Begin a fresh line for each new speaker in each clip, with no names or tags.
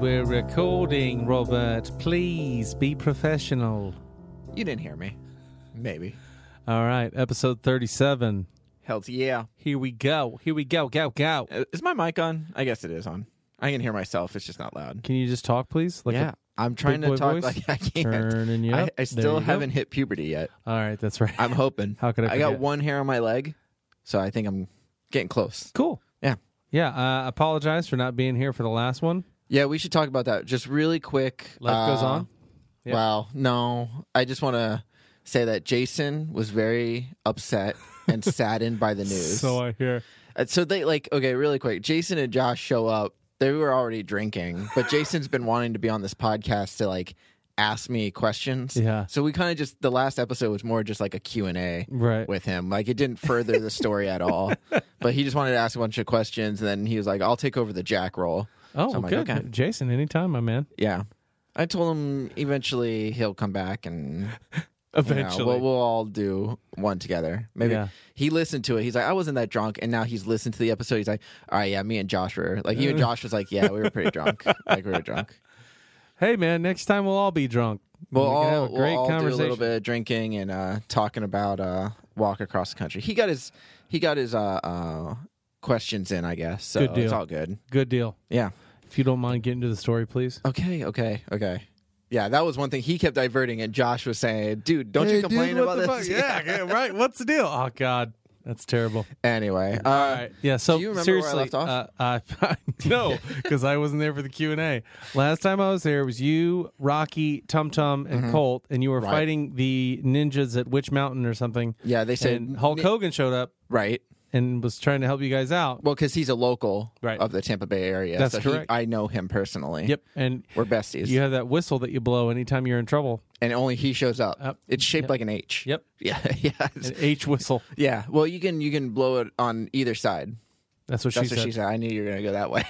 we're recording, Robert. Please be professional.
You didn't hear me. Maybe.
All right, episode 37.
Hells yeah.
Here we go. Here we go. Go.
Is my mic on? I guess it is on. I can hear myself. It's just not loud.
Can you just talk, please? Like
yeah. I'm trying
big
to
boy
talk
voice?
like I can't.
Turning you up.
I
There
still
you go.
haven't hit puberty yet.
All right, that's right.
I'm hoping.
How could I
I got
forget?
one hair on my leg, so I think I'm getting close.
Cool.
Yeah.
Yeah, apologize for not being here for the last one.
Yeah, we should talk about that just really quick.
Life goes on. Yep.
Well, no. I just want to say that Jason was very upset and saddened by the news.
So I hear.
So they okay, really quick. Jason and Josh show up. They were already drinking, but Jason's been wanting to be on this podcast to ask me questions.
Yeah.
So we kind of just the last episode was more just like a Q&A
Right.
with him. It didn't further the story at all. But he just wanted to ask a bunch of questions, and then he was like, "I'll take over the Jack role."
Oh,
So I'm like,
good.
okay.
Jason, anytime, my man.
Yeah. I told him eventually he'll come back and
Eventually.
we'll all do one together. Maybe
Yeah.
he listened to it. He's like, I wasn't that drunk, and now he's listened to the episode. He's like, all right, yeah, me and Josh were even Josh was like, yeah, we were pretty drunk. We were drunk.
Hey, man, next time we'll all be drunk.
We'll
We can have
all,
a great
we'll all do a
conversation.
little bit of drinking and talking about walk across the country. He got his questions in, I guess. So
Good deal.
it's all good.
Good deal.
Yeah.
If you don't mind getting to the story, please.
Okay. Yeah, that was one thing. He kept diverting, and Josh was saying, dude, don't you complain about this?
Yeah, right. What's the deal? Oh, God. That's terrible.
Anyway.
All right. Yeah, so
do you remember where I
seriously,
left off?
no, because I wasn't there for the Q&A. Last time I was there, it was you, Rocky, Tum Tum, and Colt, and you were
Right.
fighting the ninjas at Witch Mountain or something.
Yeah, they said...
And Hulk Hogan showed up
Right.
and was trying to help you guys out.
Well, because he's a local
Right.
of the Tampa Bay area.
That's
so
correct.
I know him personally.
Yep, and
We're besties.
you have that whistle that you blow anytime you're in trouble.
And only he shows up.
Yep.
It's shaped
Yep.
like an H.
Yep,
Yeah.
an H whistle.
Yeah. Well, you can blow it on either side.
That's what
That's
she
what
said.
she said. I knew you were going to go that way.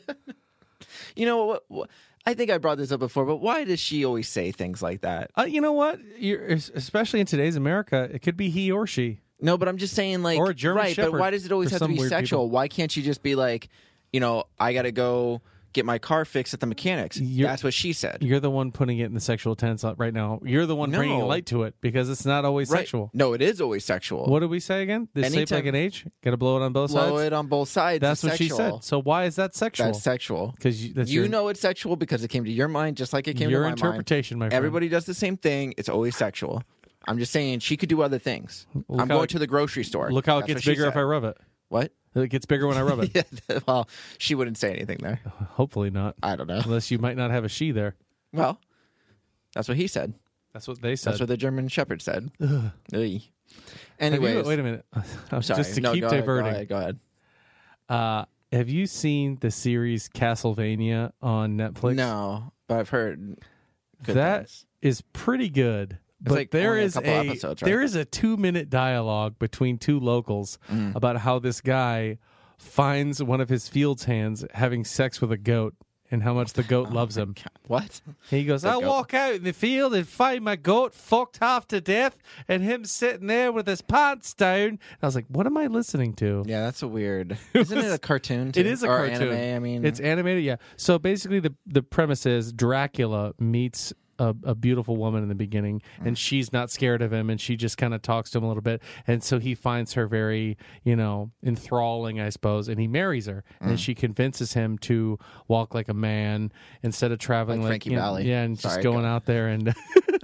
You know what? I think I brought this up before, but why does she always say things like that?
You know what? Especially in today's America, it could be he or she.
No, but I'm just saying,
Or a German
right?
Shepherd
But why does it always
for
have to
some
be
weird
sexual?
people.
Why can't she just be like, I got to go get my car fixed at the mechanics? That's what she said.
You're the one putting it in the sexual tense right now. You're the one bringing
No.
light to it because it's not always
Right.
sexual.
No, it is always sexual.
What did we say again? This shaped
Anytime-
like an H? Got to blow it on both
Blow
sides?
it on both sides.
That's
is
what she
sexual.
said. So why is that sexual?
That's sexual.
Because that's
You
your,
know it's sexual because it came to your mind just like it came
your
to my
interpretation, my
mind.
friend.
Everybody does the same thing. It's always sexual. I'm just saying she could do other things.
Look
I'm
how
going
it-
to the grocery store.
Look how it
That's
gets
what she
bigger if
said.
I rub it.
What?
It gets bigger when I rub it.
Yeah, well, she wouldn't say anything there.
Hopefully not.
I don't know.
Unless you might not have a she there.
Well, that's what he said.
That's what they said.
That's what the German Shepherd said. Ugh.
Have you-
Anyways,
wait a minute.
I'm sorry.
Just to
No,
keep
go ahead,
diverting.
Go ahead.
Have you seen the series Castlevania on Netflix?
No, but I've heard good
That
things.
is pretty good. But
like
there
only a
is
couple episodes, right?
there is a 2-minute dialogue between two locals
Mm.
about how this guy finds one of his field's hands having sex with a goat and how much the goat loves him.
What?
He goes, I
goat.
walk out in the field and find my goat fucked half to death and him sitting there with his pants down. And I was like, what am I listening to?
Yeah, that's a weird. Isn't it a cartoon? Too?
It is a
or
cartoon.
Anime, I mean,
It's animated, yeah. So basically, the premise is Dracula meets a beautiful woman in the beginning, and she's not scared of him, and she just kind of talks to him a little bit, and so he finds her very, enthralling, I suppose, and he marries her, and she convinces him to walk like a man instead of traveling
Like
like
Frankie Valli.
yeah, and just
Sorry,
going
go.
out there and.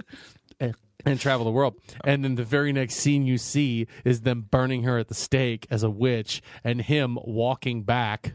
And travel the world. And then the very next scene you see is them burning her at the stake as a witch and him walking back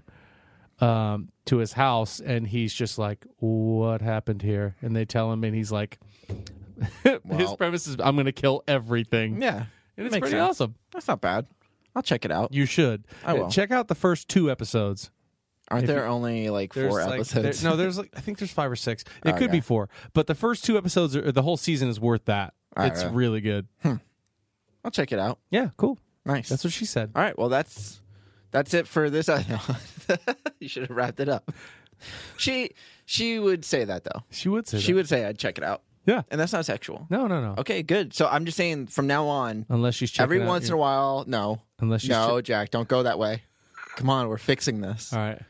to his house. And he's just like, what happened here? And they tell him, and he's like, his
Well-
premise is, I'm going to kill everything.
yeah,
And it's
makes
pretty
sense.
awesome.
That's not bad. I'll check it out.
You should.
I will.
Check out the first 2 episodes.
Aren't there only like 4 episodes?
There's I think there's 5 or 6. It could
Okay.
be 4. But the first 2 episodes, the whole season is worth that.
All right,
It's
right.
really good.
I'll check it out.
Yeah, cool.
Nice.
That's what she said.
All right. Well, that's it for this. You should have wrapped it up. She would say that though.
She would say
She
that.
would say I'd check it out,
Yeah.
and that's not sexual.
No.
Okay, good. So I'm just saying from now on,
Unless she's checking
every
out
once in a while, no,
Unless she's
no, Jack, don't go that way. Come on, we're fixing this.
All right.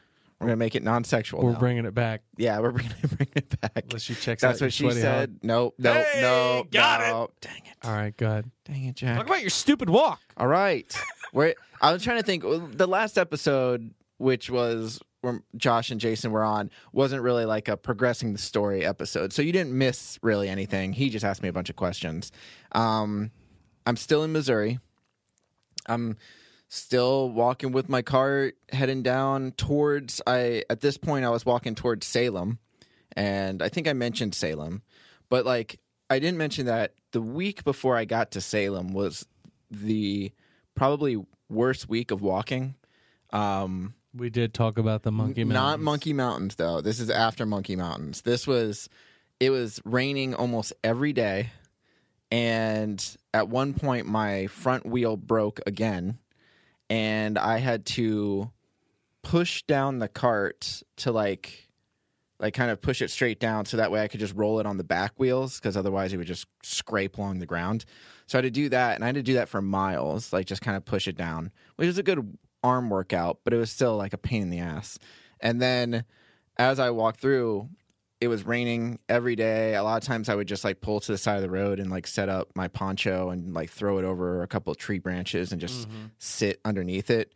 We're gonna make it non-sexual.
We're
now.
bringing it back.
Yeah, we're bringing it back.
Unless she checks
That's
out
what
your
she
sweaty
said.
hug.
No.
Hey, got
it. Dang it.
All right, go ahead.
Dang it, Jack.
Talk about your stupid walk.
All right. I was trying to think. The last episode, which was where Josh and Jason were on, wasn't really like a progressing the story episode. So you didn't miss really anything. He just asked me a bunch of questions. I'm still in Missouri. I'm still walking with my cart, heading down towards. At this point, I was walking towards Salem, and I think I mentioned Salem, but like I didn't mention that the week before I got to Salem was the probably worst week of walking.
We did talk about the Monkey Mountains.
Not Monkey Mountains, though. This is after Monkey Mountains. It was raining almost every day. And at one point, my front wheel broke again. And I had to push down the cart to like kind of push it straight down so that way I could just roll it on the back wheels because otherwise it would just scrape along the ground. So I had to do that, and I had to do that for miles, like just kind of push it down, which is a good arm workout, but it was still like a pain in the ass. And then as I walked through, it was raining every day. A lot of times I would just like pull to the side of the road and like set up my poncho and like throw it over a couple of tree branches and just sit underneath it.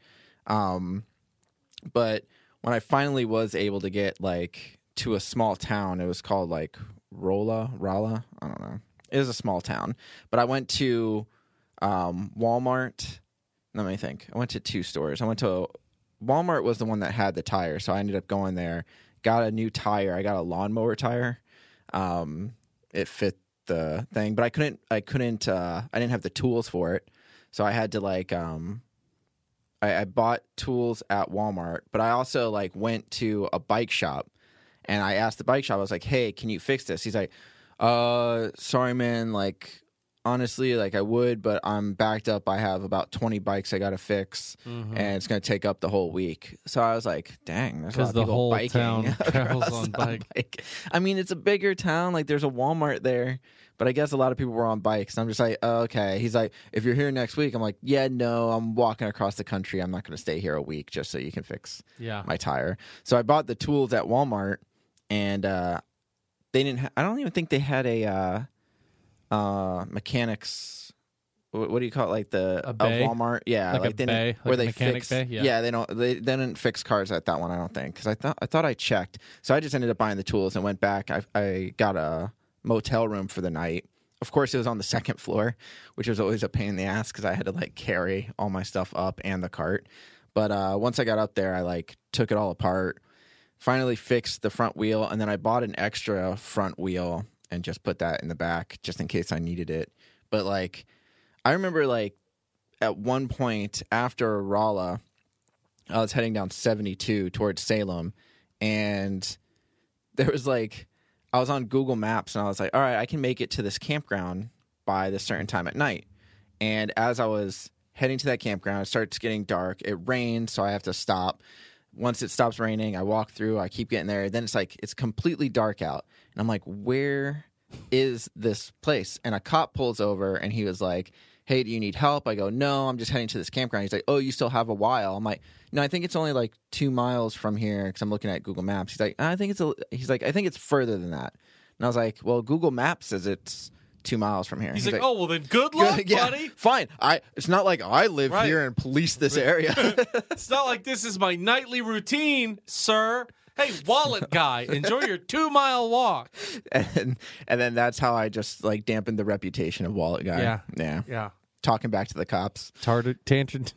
But when I finally was able to get like to a small town, it was called like Rolla, I don't know. It is a small town, but I went to Walmart. Let me think. I went to 2 stores. Walmart was the one that had the tire, so I ended up going there, got a new tire. I got a lawnmower tire. It fit the thing, but I didn't have the tools for it, so I had to like I bought tools at Walmart, but I also like went to a bike shop, and I asked the bike shop, I was like, "Hey, can you fix this?" He's like, sorry, man, like, honestly, like I would, but I'm backed up. I have about 20 bikes I got to fix, and it's going to take up the whole week. So I was like, dang, there's a lot of people
whole
biking
town travels on bike.
I mean, it's a bigger town. Like there's a Walmart there, but I guess a lot of people were on bikes. And I'm just like, oh, okay. He's like, if you're here next week, I'm like, yeah, no, I'm walking across the country. I'm not going to stay here a week just so you can fix my tire. So I bought the tools at Walmart, and they didn't. I don't even think they had a mechanics. What do you call it? Like
a bay?
of Walmart? Yeah,
like a bay,
where
like a
they
mechanic
fix.
bay? Yeah.
They didn't fix cars at that one. I don't think, because I thought I checked. So I just ended up buying the tools and went back. I got a motel room for the night. Of course, it was on the 2nd floor, which was always a pain in the ass because I had to like carry all my stuff up and the cart. But once I got up there, I like took it all apart. Finally fixed the front wheel, and then I bought an extra front wheel and just put that in the back just in case I needed it. But like, I remember like at one point after Rolla, I was heading down 72 towards Salem, and there was like, I was on Google Maps, and I was like, all right, I can make it to this campground by this certain time at night. And as I was heading to that campground, it starts getting dark. It rains, so I have to stop. Once it stops raining, I walk through, I keep getting there. Then it's like, it's completely dark out. And I'm like, where is this place? And a cop pulls over, and he was like, hey, do you need help? I go, no, I'm just heading to this campground. He's like, oh, you still have a while. I'm like, no, I think it's only like 2 miles from here, because I'm looking at Google Maps. He's like, I think it's further than that. And I was like, well, Google Maps says it's 2 miles from here.
He's like, oh, well, then good luck,
yeah,
buddy.
Fine. It's not like I live here and police this area.
It's not like this is my nightly routine, sir. Hey, wallet guy, enjoy your 2-mile walk.
And then that's how I just like dampened the reputation of wallet guy.
Yeah.
Talking back to the cops.
Tainted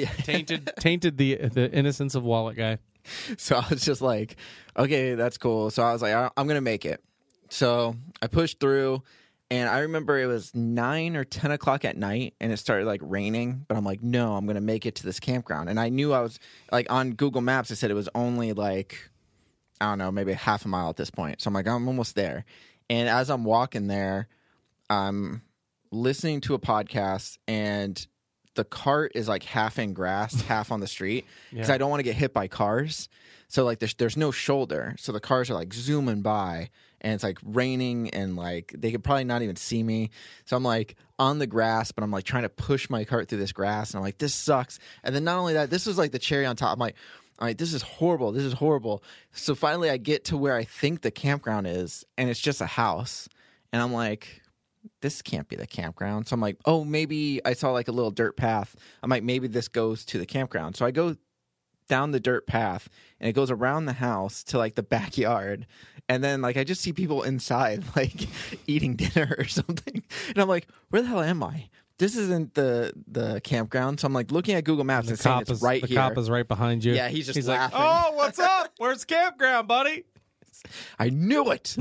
the innocence of wallet guy.
So I was just like, okay, that's cool. So I was like, I'm gonna make it. So I pushed through. And I remember it was 9 or 10 o'clock at night, and it started like raining. But I'm like, no, I'm gonna make it to this campground. And I knew I was like, on Google Maps, it said it was only like, I don't know, maybe half a mile at this point. So I'm like, I'm almost there. And as I'm walking there, I'm listening to a podcast, and the cart is like half in grass, half on the street, because I don't want to get hit by cars. So like there's no shoulder, so the cars are like zooming by, and it's like raining, and like they could probably not even see me. So I'm like on the grass, but I'm like trying to push my cart through this grass, and I'm like, this sucks. And then not only that, this was like the cherry on top. I'm like, I'm like, this is horrible. This is horrible. So finally I get to where I think the campground is, and it's just a house. And I'm like, this can't be the campground. So I'm like, oh, maybe I saw like a little dirt path. I'm like, maybe this goes to the campground. So I go down the dirt path, and it goes around the house to like the backyard. And then like I just see people inside like eating dinner or something. And I'm like, where the hell am I? This isn't the campground. So I'm like looking at Google Maps and saying it's right here.
The cop is right behind you.
Yeah, he's laughing.
Like, oh, what's up? Where's campground, buddy?
I knew it.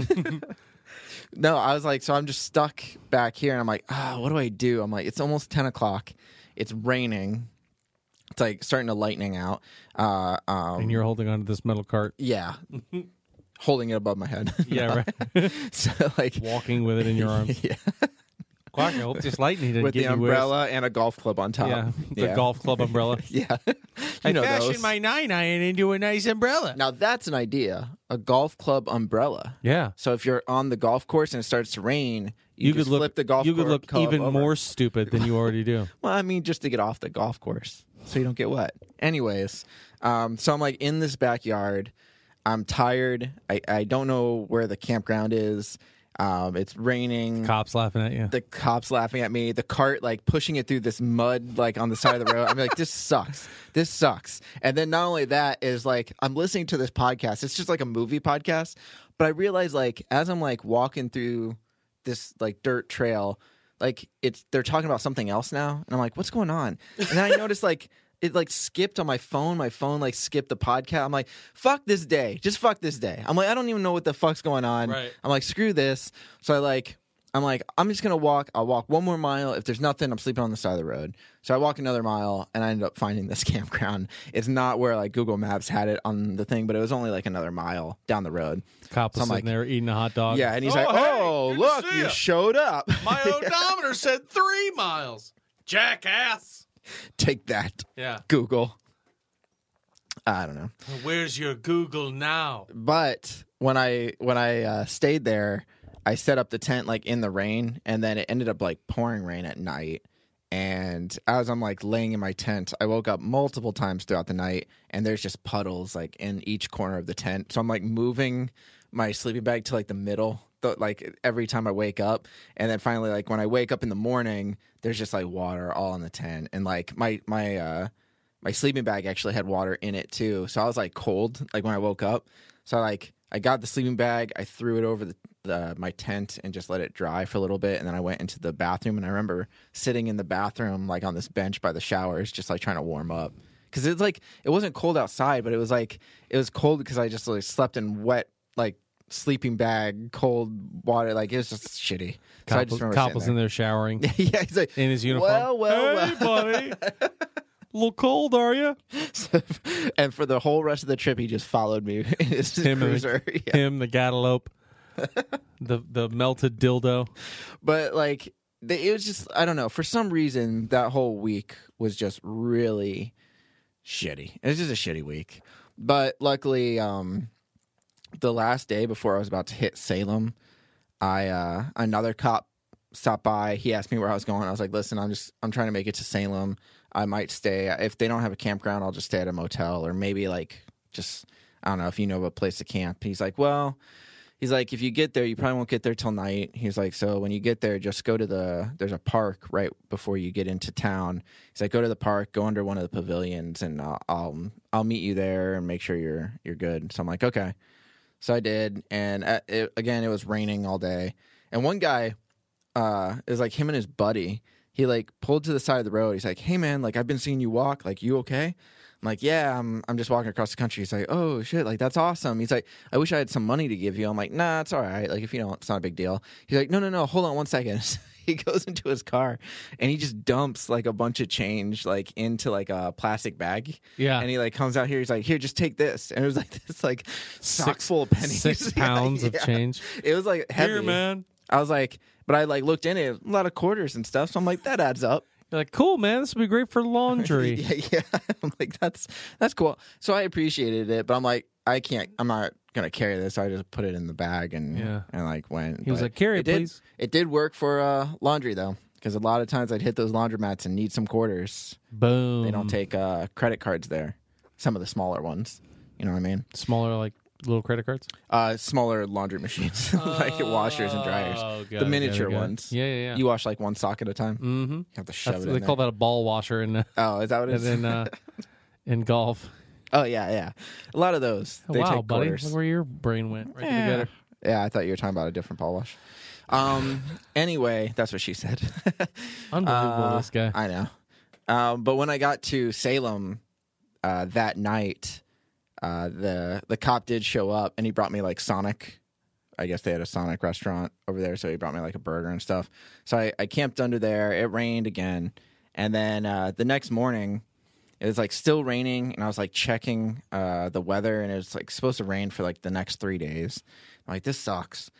No, I was like, so I'm just stuck back here, and I'm like, what do I do? I'm like, it's almost 10 o'clock. It's raining. It's like starting to lightning out.
And you're holding onto this metal cart.
Yeah. Holding it above my head.
Yeah, right.
So like
walking with it in your arms.
Yeah.
Quack, I hope this lightning didn't
With
get
the
you
umbrella and a golf club on top.
Yeah, the golf club umbrella.
Yeah.
I
know
fashioned
those.
my 9-iron into a nice umbrella.
Now that's an idea. A golf club umbrella.
Yeah.
So if you're on the golf course and it starts to rain, you
could
just flip the golf
You could look
club
even
over.
more stupid than you already do.
Well, I mean, just to get off the golf course so you don't get wet. Anyways, so I'm like in this backyard. I'm tired. I don't know where the campground is. It's raining.
Cops laughing at you.
The cops laughing at me. The cart like pushing it through this mud like on the side of the road. I'm like, this sucks. This sucks. And then not only that is like I'm listening to this podcast. It's just like a movie podcast. But I realize like as I'm like walking through this like dirt trail, like they're talking about something else now. And I'm like, what's going on? And then I noticed like it like skipped on my phone. My phone like skipped the podcast. I'm like, fuck this day. Just fuck this day. I'm like, I don't even know what the fuck's going on.
Right.
I'm like, screw this. So I'm like, I'm just going to walk. I'll walk one more mile. If there's nothing, I'm sleeping on the side of the road. So I walk another mile, and I end up finding this campground. It's not where like Google Maps had it on the thing, but it was only like another mile down the road.
Cop was
So I'm
sitting there eating a hot dog.
Yeah, and he's
hey,
oh,
good to
look,
see
you
ya.
showed up.
My odometer said 3 miles. Jackass.
Take that,
Yeah.
Google. I don't know.
Where's your Google now?
But when I stayed there, I set up the tent like in the rain, and then it ended up like pouring rain at night. And as I'm like laying in my tent, I woke up multiple times throughout the night, and there's just puddles like in each corner of the tent. So I'm like moving my sleeping bag to like the middle, like every time I wake up. And then finally, like when I wake up in the morning, there's just like water all in the tent, and like my sleeping bag actually had water in it too. So I was like cold like when I woke up. So I got the sleeping bag, I threw it over my tent and just let it dry for a little bit, and then I went into the bathroom, and I remember sitting in the bathroom like on this bench by the showers just like trying to warm up, because it's like it wasn't cold outside, but it was cold because I just like slept in wet like sleeping bag, cold water, like it was just shitty. So I just remember
Cop
sitting
was in there showering
yeah, he's like
in his uniform.
well.
Hey, buddy. A little cold, are you?
And for the whole rest of the trip, he just followed me in his cruiser. Yeah.
Him, the Gatalope, the melted dildo.
But like, it was just, I don't know. For some reason, that whole week was just really shitty. It was just a shitty week. But luckily, the last day before I was about to hit Salem, another cop stopped by. He asked me where I was going. I was like, listen, I'm trying to make it to Salem. I might stay. If they don't have a campground, I'll just stay at a motel, or maybe like just, I don't know, if you know of a place to camp. He's like, if you get there, you probably won't get there till night. He's like, so when you get there, just go to there's a park right before you get into town. He's like, go to the park, go under one of the pavilions, and I'll meet you there and make sure you're good. So I'm like, okay. So I did, and it was raining all day. And one guy, it was like him and his buddy. He like pulled to the side of the road. He's like, hey man, like I've been seeing you walk. Like, you okay? I'm like, yeah, I'm just walking across the country. He's like, oh shit, like that's awesome. He's like, I wish I had some money to give you. I'm like, nah, it's all right. Like if you don't, it's not a big deal. He's like, no, hold on one second. He goes into his car and he just dumps like a bunch of change like into like a plastic bag.
Yeah.
And he like comes out here. He's like, here, just take this. And it was like this like sock full of pennies.
6 pounds of change.
It was like heavy.
Here, man.
I was like, but I like looked in it, a lot of quarters and stuff. So I'm like, that adds up.
You're like, cool, man. This would be great for laundry.
yeah. I'm like, that's cool. So I appreciated it, but I'm like, I'm not gonna carry this. So I just put it in the bag and like went.
He was like, carry it, please.
It did work for laundry though, because a lot of times I'd hit those laundromats and need some quarters.
Boom.
They don't take credit cards there. some of the smaller ones. You know what I mean?
Smaller, like little credit cards?
Smaller laundry machines, like washers and dryers. The miniature ones.
Yeah.
You wash like one sock at a time.
Mm-hmm.
You have to shove it in
They
there.
call that a ball washer in
Oh, is that what it is?
in golf.
Oh, yeah. A lot of those. They
Wow,
take
buddy.
quarters.
Look where your brain went. Right together.
Yeah, I thought you were talking about a different ball wash. Anyway, that's what she said.
Unbelievable, this guy.
I know. But when I got to Salem that night, the cop did show up, and he brought me like Sonic. I guess they had a Sonic restaurant over there, so he brought me like a burger and stuff. So I camped under there. It rained again, and then the next morning, it was like still raining, and I was like checking the weather, and it was like supposed to rain for like the next 3 days. I'm like, this sucks.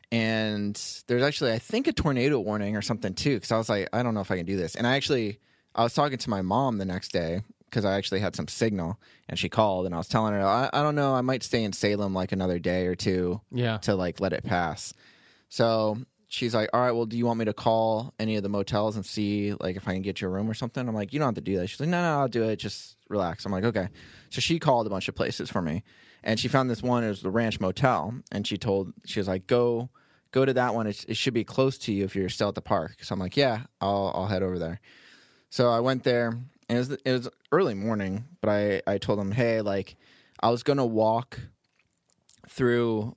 And there's actually, I think, a tornado warning or something too, because I was like, I don't know if I can do this. And I was talking to my mom the next day because I actually had some signal, and she called, and I was telling her, I don't know, I might stay in Salem like another day or two to like let it pass. So she's like, all right, well, do you want me to call any of the motels and see like if I can get you a room or something? I'm like, you don't have to do that. She's like, no, I'll do it. Just relax. I'm like, okay. So she called a bunch of places for me, and she found this one. It was the Ranch Motel, and she was like, go to that one. It should be close to you if you're still at the park. So I'm like, yeah, I'll head over there. So I went there, and it was early morning, but I told them, hey, like I was gonna walk through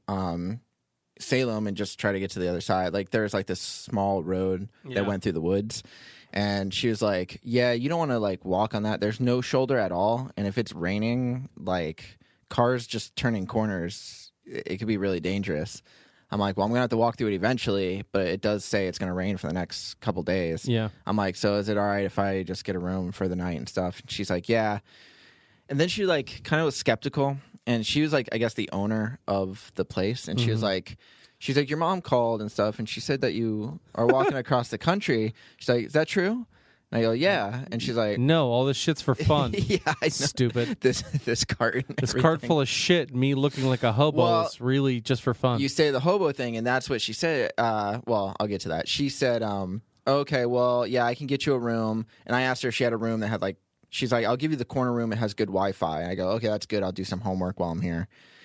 Salem and just try to get to the other side. Like there's like this small road that went through the woods, and she was like, yeah, you don't want to like walk on that. There's no shoulder at all, and if it's raining, like cars just turning corners, it could be really dangerous. I'm like, well, I'm gonna have to walk through it eventually, but it does say it's gonna rain for the next couple days.
Yeah.
I'm like, so is it all right if I just get a room for the night and stuff? And she's like, yeah. And then she like kind of was skeptical, and she was like, I guess the owner of the place, and she was like, your mom called and stuff, and she said that you are walking across the country. She's like, is that true? And I go, yeah. And she's like,
no, all this shit's for fun.
yeah, I know.
Stupid.
This cart.
This cart full of shit, me looking like a hobo is really just for fun.
You say the hobo thing, and that's what she said. Well, I'll get to that. She said, okay, well, yeah, I can get you a room. And I asked her if she had a room that had like, she's like, I'll give you the corner room. It has good Wi-Fi. And I go, okay, that's good. I'll do some homework while I'm here.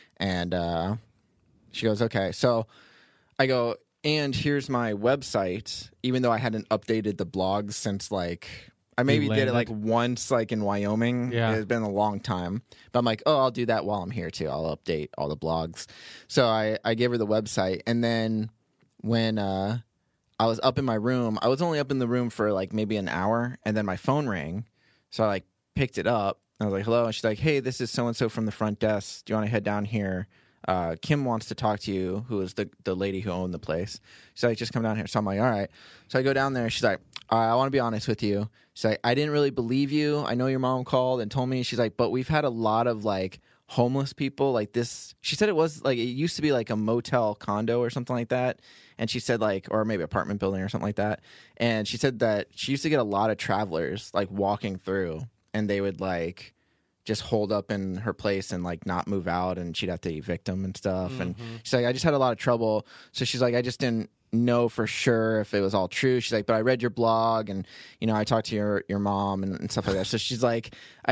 And she goes, okay. So I go, and here's my website, even though I hadn't updated the blogs since like, I maybe did it like once, like in Wyoming.
Yeah.
It's been a long time. But I'm like, oh, I'll do that while I'm here too. I'll update all the blogs. So I gave her the website. And then when I was up in my room, I was only up in the room for like maybe an hour. And then my phone rang. So I like picked it up. I was like, hello. And she's like, hey, this is so-and-so from the front desk. Do you want to head down here? Kim wants to talk to you, who is the lady who owned the place. She's like, just come down here. So I'm like, all right. So I go down there. She's like, I want to be honest with you. She's like, I didn't really believe you. I know your mom called and told me. She's like, but we've had a lot of like homeless people like this. She said it was like, it used to be like a motel condo or something like that. And she said like, or maybe apartment building or something like that. And she said that she used to get a lot of travelers like walking through, and they would like just hold up in her place and like not move out, and she'd have to evict them and stuff. And she's like, I just had a lot of trouble. So she's like, I just didn't know for sure if it was all true. She's like, but I read your blog, and you know, I talked to your mom and stuff like that. So she's like,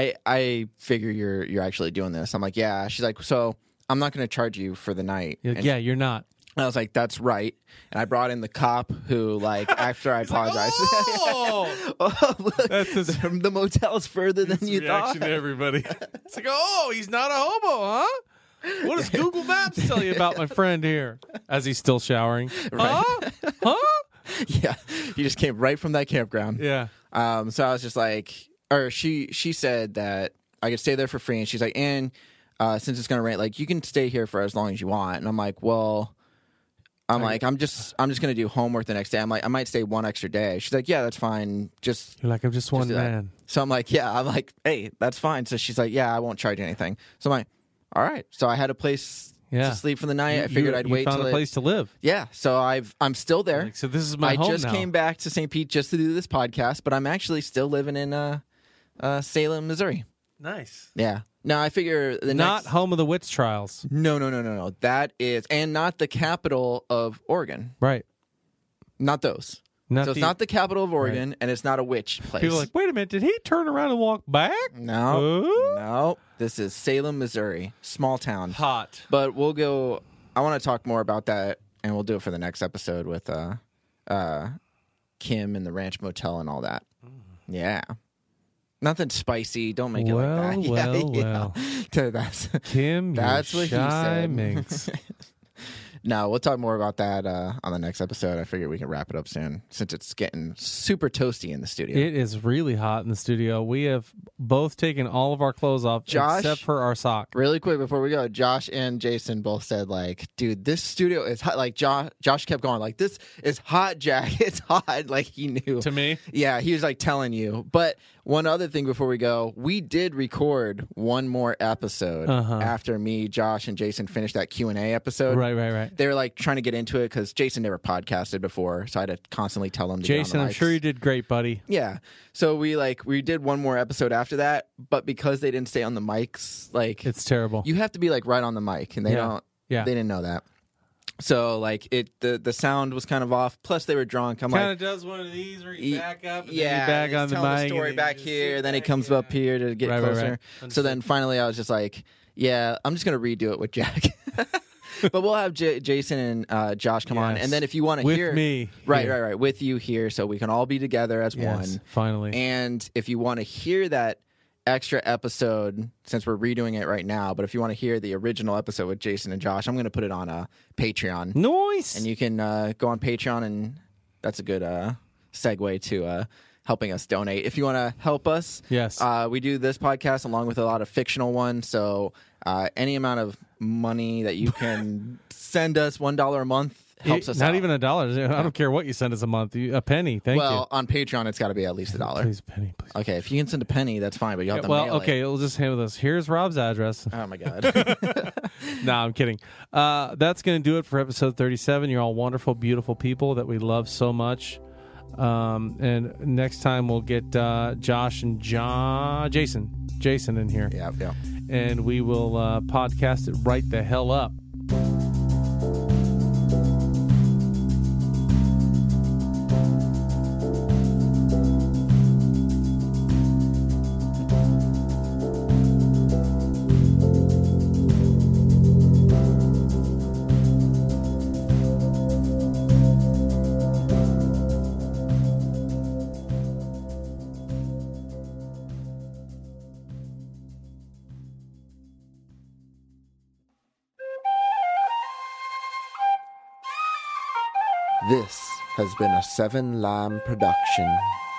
I figure you're actually doing this. I'm like, yeah. She's like, so I'm not going to charge you for the night.
Yeah, you're not.
I was like, that's right. And I brought in the cop who, like, after I apologized.
Like,
oh, look,
that's
the motel's further than you thought.
Reaction to everybody. It's like, oh, he's not a hobo, huh? What does Google Maps tell you about my friend here? As he's still showering.
Right.
Huh?
Yeah. He just came right from that campground.
Yeah.
So I was just like, or she said that I could stay there for free. And she's like, and since it's going to rain, like, you can stay here for as long as you want. And I'm like, well... I'm just going to do homework the next day. I'm like, I might stay one extra day. She's like, yeah, that's fine. You're
like, I'm just one man.
So I'm like, yeah. I'm like, hey, that's fine. So she's like, yeah, I won't charge you anything. So I'm like, all right. So I had a place to sleep for the night. I figured I'd wait
till a place to live.
Yeah. So I'm still there.
Like, so this is my home
I just
now.
came back to St. Pete just to do this podcast, but I'm actually still living in Salem, Missouri.
Nice.
Yeah. No, I figure
not home of the witch trials.
No. That is, and not the capital of Oregon.
Right.
Not those. It's not the capital of Oregon, and it's not a witch place.
People are like, wait a minute, did he turn around and walk back?
No. This is Salem, Missouri, small town.
Hot.
But we'll go. I want to talk more about that, and we'll do it for the next episode with Kim and the Ranch Motel and all that. Yeah. Nothing spicy. Don't make it like that.
Well.
That's
Kim,
that's
you
what he
shy
said.
minx.
No, we'll talk more about that on the next episode. I figure we can wrap it up soon since it's getting super toasty in the studio.
It is really hot in the studio. We have both taken all of our clothes off
Josh?
except for our sock.
Really quick before we go, Josh and Jason both said, like, dude, this studio is hot. Like, Josh kept going, like, this is hot, Jack. It's hot. Like, he knew.
To me?
Yeah, he was, like, telling you. But one other thing before we go, we did record one more episode after me, Josh, and Jason finished that Q&A episode.
Right.
They were, like, trying to get into it because Jason never podcasted before, so I had to constantly tell him to
Jason,
get on
I'm
the mics.
sure you did great, buddy.
Yeah. So we did one more episode after that, but because they didn't stay on the mics, like
It's terrible.
you have to be like right on the mic, and they don't.
Yeah.
They didn't know that. So like the sound was kind of off. Plus they were drunk. I'm
kind
like,
of does one of these where you back up and
yeah,
then you back
he's
on the
telling
mic.
story
and
back
you
here,
sit
then he
back,
comes up here to get
Right.
closer. So
Understood.
then finally I was just like, yeah, I'm just gonna redo it with Jack. But we'll have Jason and Josh come on,
Yes.
and then if you want to
With
hear
me
right,
here.
with you here, so we can all be together as
Yes,
one.
finally.
And if you want to hear that extra episode, since we're redoing it right now, but if you want to hear the original episode with Jason and Josh, I'm going to put it on Patreon.
Nice.
And you can go on Patreon, and that's a good segue to helping us donate. If you want to help us,
Yes.
we do this podcast along with a lot of fictional ones. So any amount of money that you can send us, $1 a month, helps us
Not
out.
even $1. I don't care what you send us a month. A penny. Thank you.
Well, on Patreon, it's got to be at least $1.
Please, a penny, please.
Okay, if you can send a penny, that's fine, but you have to mail
Okay,
it.
we'll just handle this. Here's Rob's address.
Oh, my God.
Nah, I'm kidding. That's going to do it for episode 37. You're all wonderful, beautiful people that we love so much. And next time we'll get Josh and Jason in here.
Yeah.
And we will podcast it right the hell up.
This has been a Seven Lamb production.